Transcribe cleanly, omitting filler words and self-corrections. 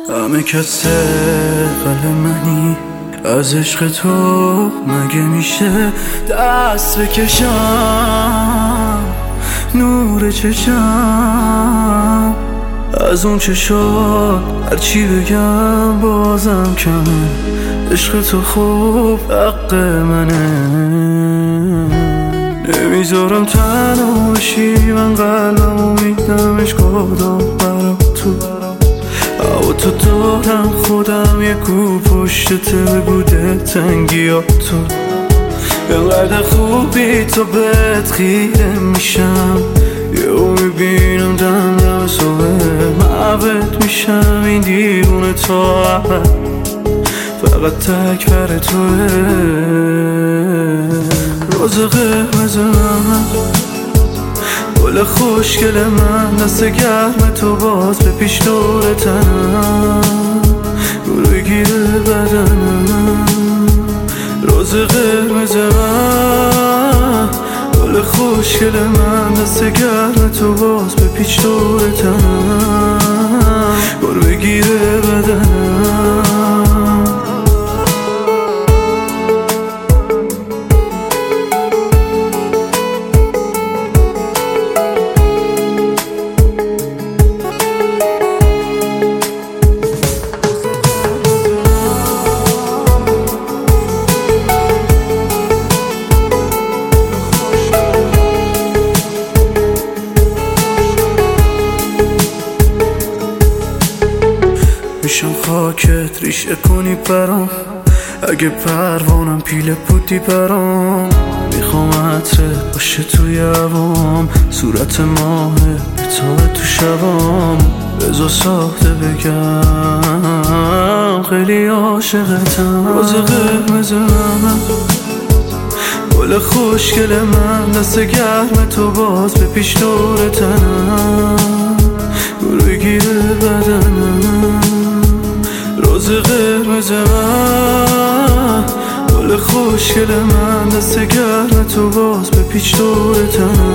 همه کس قلب منی، از عشق تو مگه میشه دست بکشم؟ نور چشم از اون چشات هرچی بگم بازم کمه. عشق تو خوب حق منه، نمیذارم تنها باشی. من قلبمو میدمش کدام برا تو، او تو دارم خودم یه کو پشتت بگو دلتنگی ها تو. اینقدر خوبی تو بهت خیره میشم، یهو میبینم دم دم صبح محبت میشم. این دیوونه تا ابد فقط تک بر توه. روز قرمز من، گل خوشگل من، دست گرم تو باز به پیش دور تنم، گروه گیره بدنم. روز قرمز من، گل خوشگل من، دست گرم تو باز به پیش دور تنم، گروه گیره بدنم. میشم خاکت ریشه کنی برام، اگه پروانم پیله بودی برام. میخوام عطرت باشه توی هوام، صورت ماه بتابه تو شبام. بذار ساخته بگم خیلی عاشقتم. روز قرمز من، گل خوشگل من، دست گرم تو باز به پیش دور تنم، گروه گیره بدنم. روز قرمز من، گل خوشگل من، دست گرم تو باز به پیچ دور تنم.